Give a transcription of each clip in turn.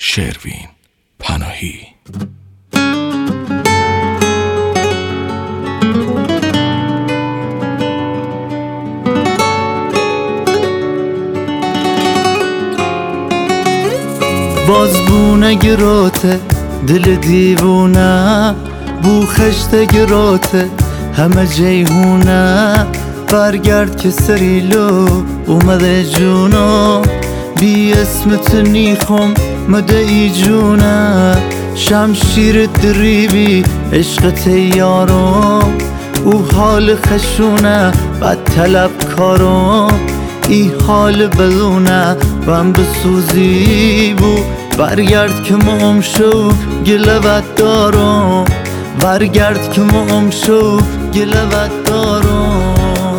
شروین پناهی. باز بونه گراته دل دیوونه، بو خشت گراته همه جیهونه. برگرد که سریلو اومده جونا، بی اسمت نیخم مده ای جونه. شمشیر دریبی عشق تیارم، او حال خشونه بد طلب کارم. ای حال بدونه بم بسوزی بو، برگرد که مهم شو گله بد دارم. برگرد که مهم شو گله بد دارم.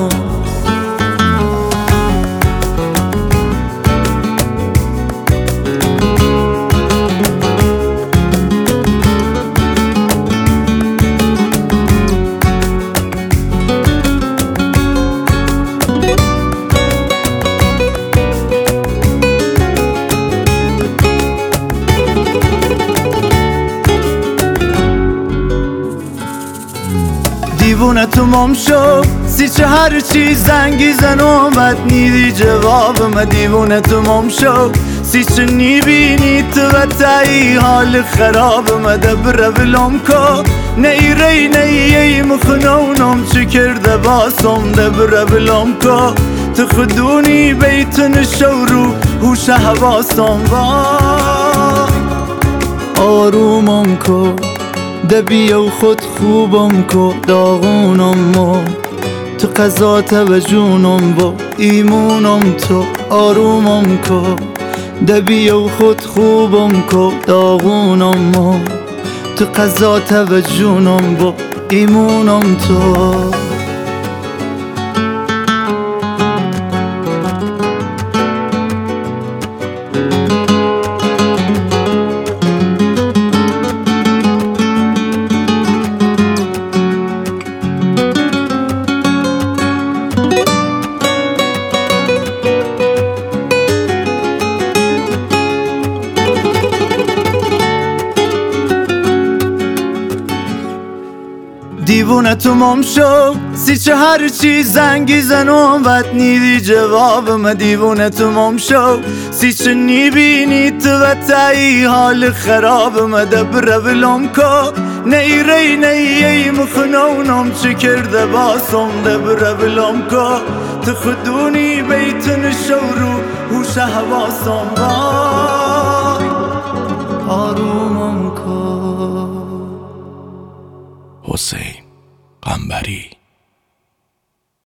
دیوونه تو مم شو سی چه هر چی زنگی زنم بد نیدی جوابم. دیوونه تو مم شو سی چه نیبینی تو بتایی حال خرابم. دبره بلوم کو نیری نیی مخنونم چی کرده باسم. دبره بلوم کو تو خدونی بیتن شورو هوش حواسم. آرومم کو دبی و خود خوبم کو داغونم و تو قضا توجونم و ایمونم تو. آرومم کو دبی و خود خوبم کو داغونم و تو قضا توجونم و ایمونم تو. دیوونه تو مم شو سی چه هر چی زنگی زنم بد نیدی جوابم. دیوونه تو مم شو سی چه نیبینی تو بتایی حال خرابم. دبره بلوم کو نیری نیی مخنونم چی کرده باسم. دبره بلوم کو تو خدونی بیتن شورو هوش حواسم. آرومم کو. حسین قنبری.